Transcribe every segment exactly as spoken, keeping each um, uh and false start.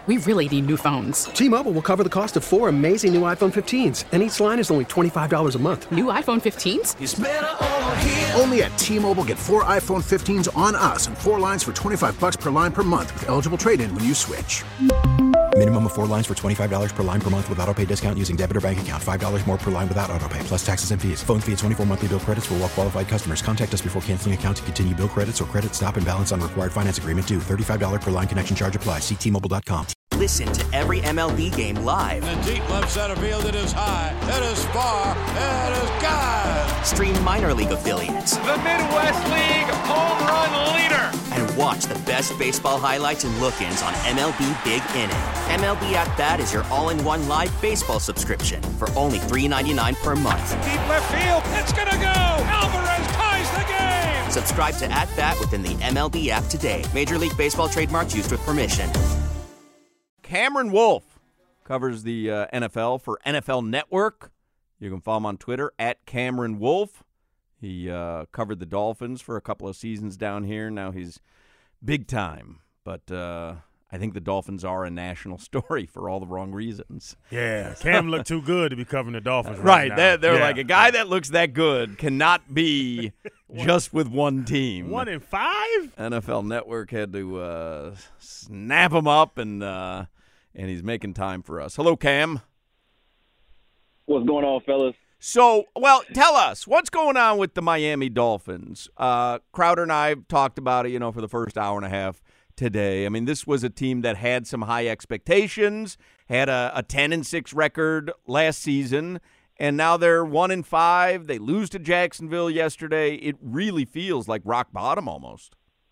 We really need new phones. T-Mobile will cover the cost of four amazing new iPhone fifteens, and each line is only twenty-five dollars a month. New iPhone fifteens? It's better over here. Only at T-Mobile, get four iPhone fifteens on us and four lines for twenty-five dollars per line per month with eligible trade-in when you switch. Minimum of four lines for twenty-five dollars per line per month with autopay discount using debit or bank account. five dollars more per line without autopay, plus taxes and fees. Phone fee at twenty-four monthly bill credits for well-qualified customers. Contact us before canceling account to continue bill credits or credit stop and balance on required finance agreement due. thirty-five dollars per line connection charge applies. See T Mobile dot com. Listen to every M L B game live. In the deep left center field, it is high, it is far, it is gone. Stream minor league affiliates. The Midwest League home run leader. And watch the best baseball highlights and look-ins on M L B Big Inning. M L B At Bat is your all-in-one live baseball subscription for only three dollars and ninety-nine cents per month. Deep left field, it's gonna go. Alvarez ties the game. Subscribe to At Bat within the M L B app today. Major League Baseball trademarks used with permission. Cameron Wolfe covers the uh, N F L for N F L Network. You can follow him on Twitter at Cameron Wolfe. He uh, covered the Dolphins for a couple of seasons down here. Now he's big time. But uh, I think the Dolphins are a national story for all the wrong reasons. Yeah, Cam looked too good to be covering the Dolphins right, right now. They're, they're yeah. like, a guy that looks that good cannot be just with one team. One in five? N F L Network had to uh, snap him up, and uh, and he's making time for us. Hello, Cam. What's going on, fellas? So, well, tell us, what's going on with the Miami Dolphins? Uh, Crowder and I have talked about it, you know, for the first hour and a half today. I mean, this was a team that had some high expectations, had a, a ten and six record last season, and now they're one and five. They lose to Jacksonville yesterday. It really feels like rock bottom almost.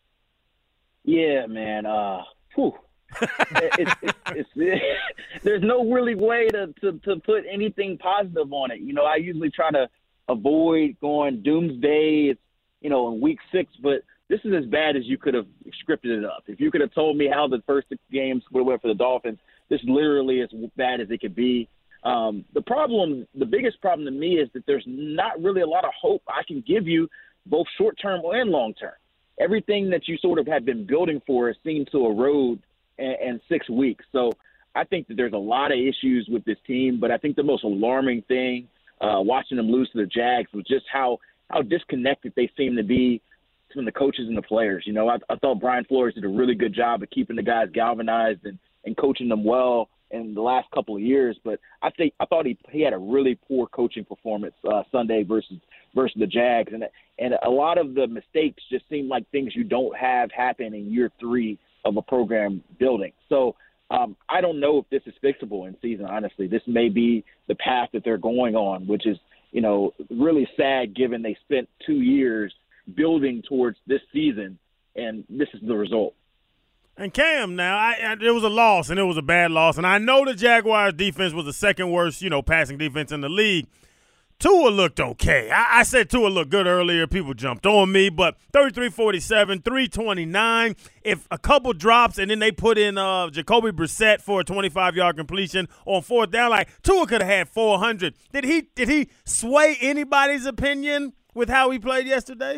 Yeah, man. Uh, whew. it's, it's, it's, it's, there's no really way to, to, to put anything positive on it. You know, I usually try to avoid going doomsday, it's, you know, in week six, but this is as bad as you could have scripted it up. If you could have told me how the first six games would have went for the Dolphins, this literally is as bad as it could be. Um, the problem, the biggest problem to me is that there's not really a lot of hope I can give you, both short-term and long-term. Everything that you sort of have been building for has seemed to erode in, in six weeks. So I think that there's a lot of issues with this team, but I think the most alarming thing uh, watching them lose to the Jags was just how, how disconnected they seem to be from the coaches and the players. You know, I, I thought Brian Flores did a really good job of keeping the guys galvanized and, and coaching them well in the last couple of years. But I think I thought he he had a really poor coaching performance uh, Sunday versus versus the Jags, and and a lot of the mistakes just seem like things you don't have happen in year three of a program building. So um, I don't know if this is fixable in season. Honestly, this may be the path that they're going on, which is you know really sad given they spent two years building towards this season, and this is the result. And Cam, now, I, I, it was a loss, and it was a bad loss. And I know the Jaguars' defense was the second worst, you know, passing defense in the league. Tua looked okay. I, I said Tua looked good earlier. People jumped on me, but thirty-three forty-seven, three twenty-nine. If a couple drops and then they put in uh, Jacoby Brissett for a twenty-five-yard completion on fourth down, like Tua could have had four hundred. Did he did he sway anybody's opinion with how he played yesterday?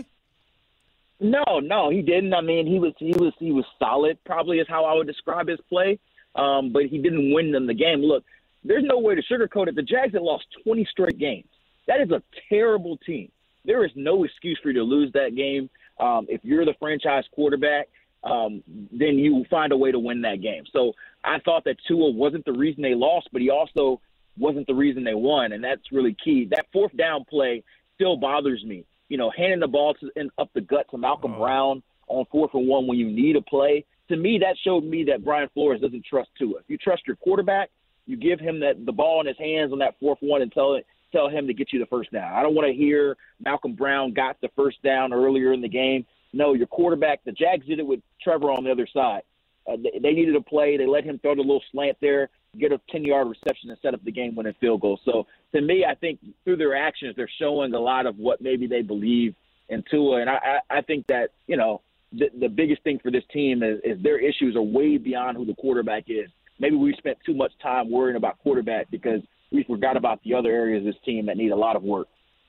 No, no, he didn't. I mean, he was he was he was solid. Probably is how I would describe his play. Um, but he didn't win them the game. Look, there's no way to sugarcoat it. The Jags had lost twenty straight games. That is a terrible team. There is no excuse for you to lose that game. Um, if you're the franchise quarterback, um, then you find a way to win that game. So I thought that Tua wasn't the reason they lost, but he also wasn't the reason they won, and that's really key. That fourth down play still bothers me. You know, handing the ball to, and up the gut to Malcolm oh. Brown on fourth and one when you need a play. To me, that showed me that Brian Flores doesn't trust Tua. If you trust your quarterback, you give him that the ball in his hands on that fourth one and tell it, tell him to get you the first down. I don't want to hear Malcolm Brown got the first down earlier in the game. No, your quarterback, the Jags did it with Trevor on the other side. Uh, they, they needed a play. They let him throw the little slant there, get a ten-yard reception and set up the game-winning field goal. So, to me, I think through their actions, they're showing a lot of what maybe they believe in Tua. And I, I, I think that, you know, the, the biggest thing for this team is, is their issues are way beyond who the quarterback is. Maybe we spent too much time worrying about quarterback because we forgot about the other areas of this team that need a lot of work.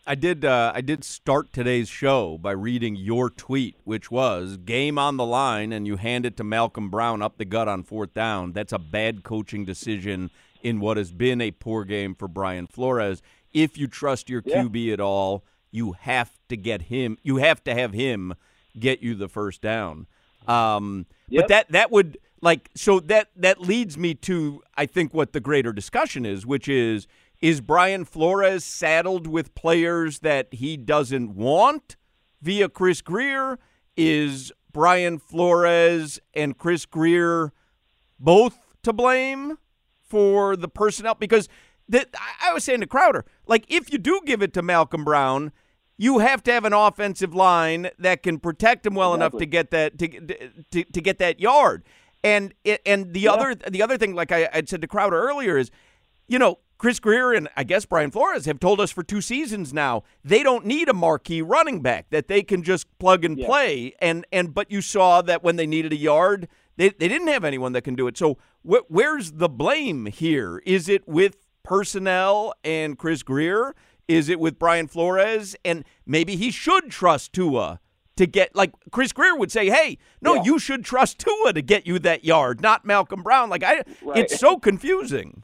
I did uh, I did start today's show by reading your tweet, which was game on the line, and you hand it to Malcolm Brown up the gut on fourth down. That's a bad coaching decision in what has been a poor game for Brian Flores. If you trust your yeah. Q B at all, you have to get him. You have to have him get you the first down. Um, yep. But that that would like so that that leads me to I think what the greater discussion is, which is. Is Brian Flores saddled with players that he doesn't want via Chris Grier? Is Brian Flores and Chris Grier both to blame for the personnel? Because the, I was saying to Crowder, like if you do give it to Malcolm Brown, you have to have an offensive line that can protect him well exactly. enough to get that to, to to get that yard. And and the yeah. other the other thing, like I I'd said to Crowder earlier, is you know. Chris Grier and I guess Brian Flores have told us for two seasons now they don't need a marquee running back, that they can just plug and yeah. play. And and but you saw that when they needed a yard, they, they didn't have anyone that can do it. So wh- where's the blame here? Is it with personnel and Chris Grier? Is it with Brian Flores? And maybe he should trust Tua to get, like Chris Grier would say, hey, no, yeah. you should trust Tua to get you that yard, not Malcolm Brown. Like I, right. It's so confusing.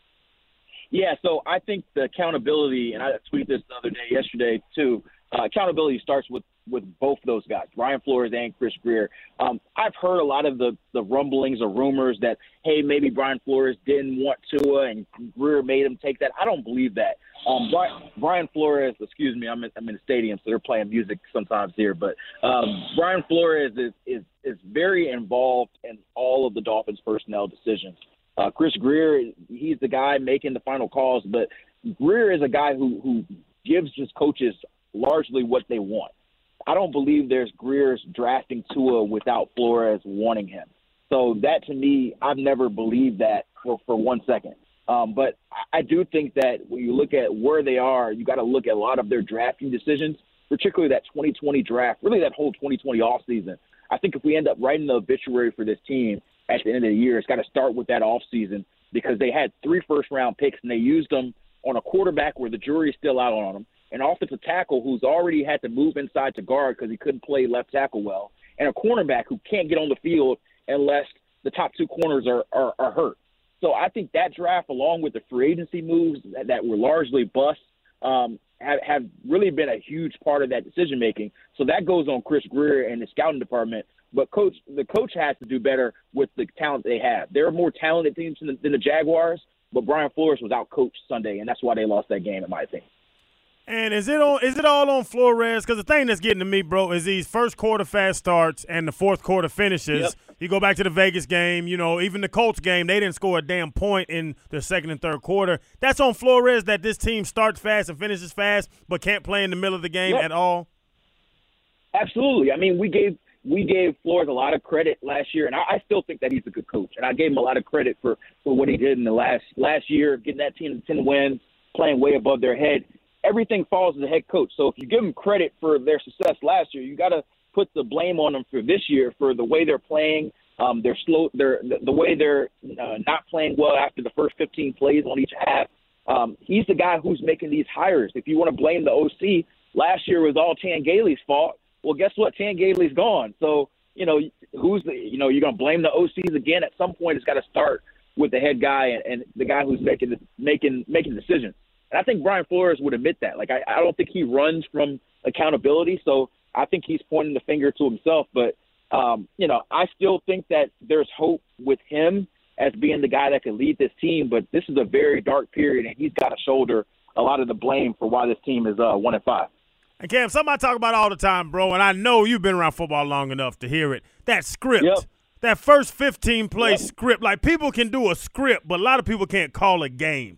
Yeah, so I think the accountability, and I tweeted this the other day, yesterday too, uh, accountability starts with, with both those guys, Brian Flores and Chris Grier. Um, I've heard a lot of the, the rumblings or rumors that, hey, maybe Brian Flores didn't want Tua and Grier made him take that. I don't believe that. Um, Brian, Brian Flores, excuse me, I'm in, I'm in the stadium, so they're playing music sometimes here, but um, Brian Flores is, is, is very involved in all of the Dolphins' personnel decisions. Uh, Chris Grier, he's the guy making the final calls, but Grier is a guy who, who gives his coaches largely what they want. I don't believe there's Grier's drafting Tua without Flores wanting him. So that, to me, I've never believed that for, for one second. Um, but I do think that when you look at where they are, you got to look at a lot of their drafting decisions, particularly that twenty twenty draft, really that whole twenty twenty offseason. I think if we end up writing the obituary for this team at the end of the year, it's got to start with that offseason, because they had three first-round picks, and they used them on a quarterback where the jury's still out on him, an offensive tackle who's already had to move inside to guard because he couldn't play left tackle well, and a cornerback who can't get on the field unless the top two corners are, are, are hurt. So I think that draft, along with the free agency moves that, that were largely busts, um, have, have really been a huge part of that decision-making. So that goes on Chris Grier and the scouting department. But coach, the coach has to do better with the talent they have. They're a more talented team than the, than the Jaguars, but Brian Flores was out-coached Sunday, and that's why they lost that game, in my opinion. And is it on? Is it all on Flores? Because the thing that's getting to me, bro, is these first quarter fast starts and the fourth quarter finishes. Yep. You go back to the Vegas game, you know, even the Colts game, they didn't score a damn point in the second and third quarter. That's on Flores, that this team starts fast and finishes fast but can't play in the middle of the game yep. at all? Absolutely. I mean, we gave – We gave Flores a lot of credit last year, and I, I still think that he's a good coach. And I gave him a lot of credit for, for what he did in the last last year, getting that team to ten wins, playing way above their head. Everything falls to the head coach. So if you give them credit for their success last year, you got to put the blame on them for this year for the way they're playing, um, they're slow, they're the, the way they're uh, not playing well after the first fifteen plays on each half. Um, he's the guy who's making these hires. If you want to blame the O C, last year was all Tan Gailey's fault. Well, guess what? Tan Gailey's gone. So, you know, who's the, you know, you're going to blame the O Cs again? At some point, it's got to start with the head guy and, and the guy who's making making making decisions. And I think Brian Flores would admit that. Like, I, I don't think he runs from accountability. So I think he's pointing the finger to himself. But, um, you know, I still think that there's hope with him as being the guy that could lead this team. But this is a very dark period, and he's got to shoulder a lot of the blame for why this team is uh, one and five. And, Cam, something I talk about all the time, bro, and I know you've been around football long enough to hear it, that script, yep. that first fifteen-play yep. script. Like, people can do a script, but a lot of people can't call a game.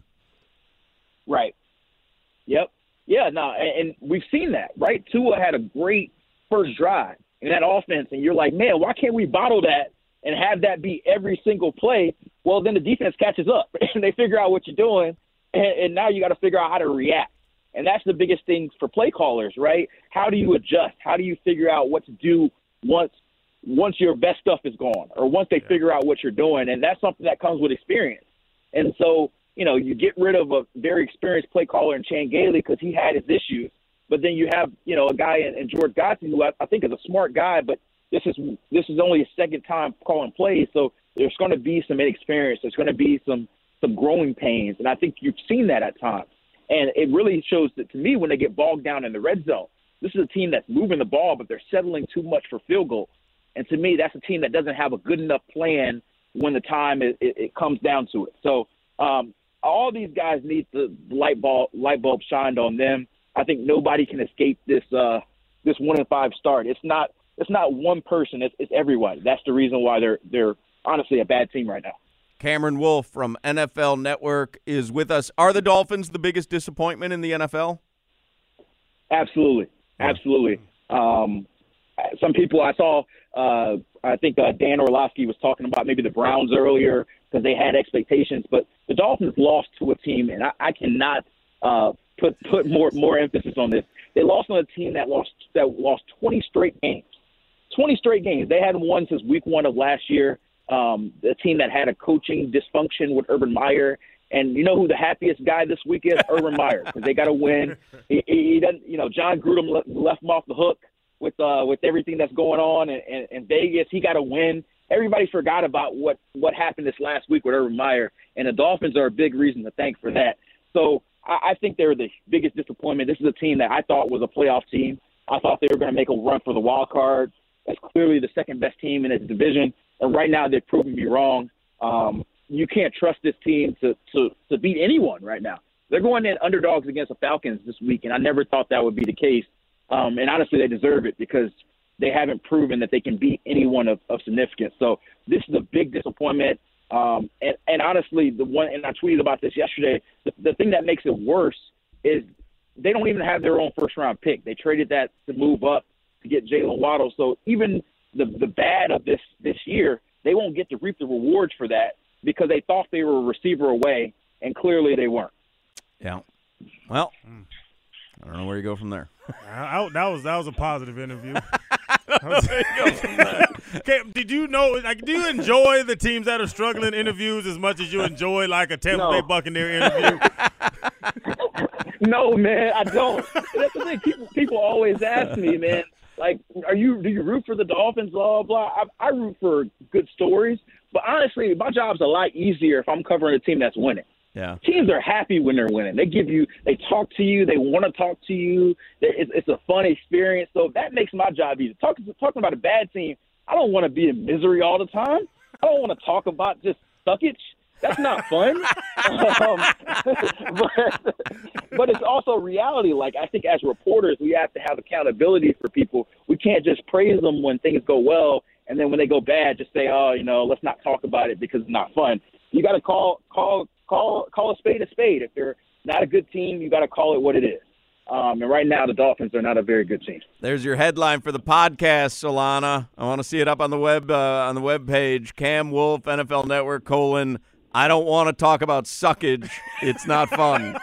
Right. Yep. Yeah, no, and, and we've seen that, right? Tua had a great first drive in that offense, and you're like, man, why can't we bottle that and have that be every single play? Well, then the defense catches up, and they figure out what you're doing, and, and now you got to figure out how to react. And that's the biggest thing for play callers, right? How do you adjust? How do you figure out what to do once once your best stuff is gone or once they yeah. figure out what you're doing? And that's something that comes with experience. And so you know, you get rid of a very experienced play caller in Chan Gailey because he had his issues. But then you have, you know, a guy in, in George Godsey who I, I think is a smart guy, but this is this is only his second time calling plays, so there's going to be some inexperience. There's going to be some some growing pains, and I think you've seen that at times. And it really shows that to me when they get bogged down in the red zone. This is a team that's moving the ball, but they're settling too much for field goals. And to me, that's a team that doesn't have a good enough plan when the time it, it, it comes down to it. So um, all these guys need the light bulb light bulb shined on them. I think nobody can escape this uh, this one and five start. It's not it's not one person. It's, it's everybody. That's the reason why they're they're honestly a bad team right now. Cameron Wolfe from N F L Network is with us. Are the Dolphins the biggest disappointment in the N F L? Absolutely, absolutely. Um, some people I saw. Uh, I think uh, Dan Orlovsky was talking about maybe the Browns earlier because they had expectations, but the Dolphins lost to a team, and I, I cannot uh, put put more more emphasis on this. They lost on a team that lost that lost twenty straight games. twenty straight games. They hadn't won since week one of last year. Um, the team that had a coaching dysfunction with Urban Meyer. And you know who the happiest guy this week is? Urban Meyer, because they got to win. He, he doesn't, you know, John Gruden le- left him off the hook with uh, with everything that's going on in, in, in Vegas. He got to win. Everybody forgot about what, what happened this last week with Urban Meyer, and the Dolphins are a big reason to thank for that. So I, I think they're the biggest disappointment. This is a team that I thought was a playoff team. I thought they were going to make a run for the wild card. That's clearly the second best team in its division. And right now they've proven me wrong. Um, you can't trust this team to, to, to beat anyone right now. They're going in underdogs against the Falcons this week, and I never thought that would be the case. Um, and honestly, they deserve it because they haven't proven that they can beat anyone of, of significance. So this is a big disappointment. Um, and, and honestly, the one, and I tweeted about this yesterday, the, the thing that makes it worse is they don't even have their own first-round pick. They traded that to move up to get Jalen Waddle. So even the the bad of this this year, they won't get to reap the rewards for that because they thought they were a receiver away, and clearly they weren't. Yeah. Well, I don't know where you go from there. I, I, that was that was a positive interview. Okay, did you know? Like, do you enjoy the teams that are struggling interviews as much as you enjoy like a Tampa No. Bay Buccaneer interview? No, man, I don't. That's the thing. People, people always ask me, man, like, are you do you root for the Dolphins? Blah blah. I, I root for good stories, but honestly, my job's a lot easier if I'm covering a team that's winning. Yeah. Teams are happy when they're winning. They give you, they talk to you, they want to talk to you. It's, it's a fun experience. So that makes my job easy. Talking talking about a bad team, I don't want to be in misery all the time. I don't want to talk about just suckage. That's not fun. um, but, but it's also reality. Like, I think as reporters, we have to have accountability for people. We can't just praise them when things go well, and then when they go bad, just say, oh, you know, let's not talk about it because it's not fun. You got to call call call call a spade a spade. If they're not a good team, you got to call it what it is. Um, and right now, the Dolphins are not a very good team. There's your headline for the podcast, Solana. I want to see it up on the web uh, on the web page. Cam Wolfe, N F L Network, colon, I don't want to talk about suckage. It's not fun.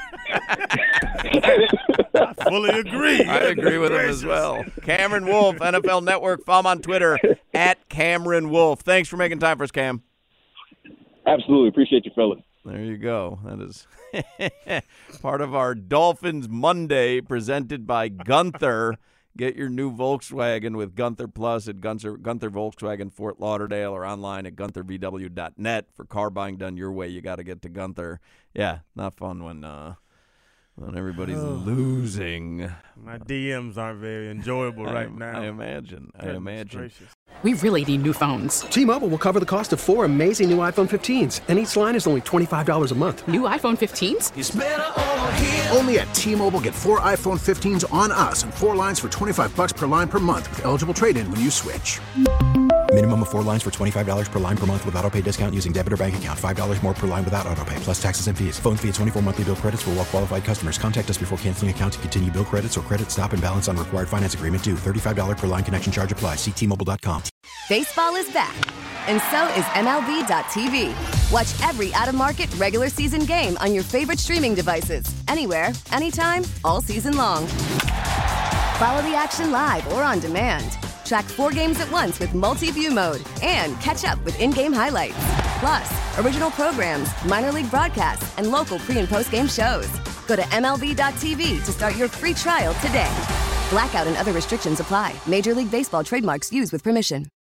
I fully agree. I agree with him as well. Cameron Wolfe, N F L Network. Follow him on Twitter, at Cameron Wolfe. Thanks for making time for us, Cam. Absolutely. Appreciate you, fellas. There you go. That is part of our Dolphins Monday presented by Gunther. Get your new Volkswagen with Gunther Plus at Gunther, Gunther Volkswagen Fort Lauderdale or online at gunther v w dot net. For car buying done your way, you got to get to Gunther. Yeah, not fun when uh, when everybody's oh. losing. My D Ms aren't very enjoyable right I, now. I imagine. I imagine. Gracious. We really need new phones. T-Mobile will cover the cost of four amazing new iPhone fifteens, and each line is only twenty-five dollars a month. New iPhone fifteens? It's better over here. Only at T-Mobile, get four iPhone fifteens on us and four lines for twenty-five bucks per line per month with eligible trade-in when you switch. Minimum of four lines for twenty-five dollars per line per month with autopay discount using debit or bank account. five dollars more per line without autopay, plus taxes and fees. Phone fee at twenty-four monthly bill credits for well-qualified customers. Contact us before canceling account to continue bill credits or credit stop and balance on required finance agreement due. thirty-five dollars per line connection charge applies. See T Mobile dot com. Baseball is back, and so is M L B dot T V. Watch every out-of-market regular season game on your favorite streaming devices. Anywhere, anytime, all season long. Follow the action live or on demand. Track four games at once with multi-view mode and catch up with in-game highlights. Plus, original programs, minor league broadcasts, and local pre- and post-game shows. Go to M L B dot T V to start your free trial today. Blackout and other restrictions apply. Major League Baseball trademarks used with permission.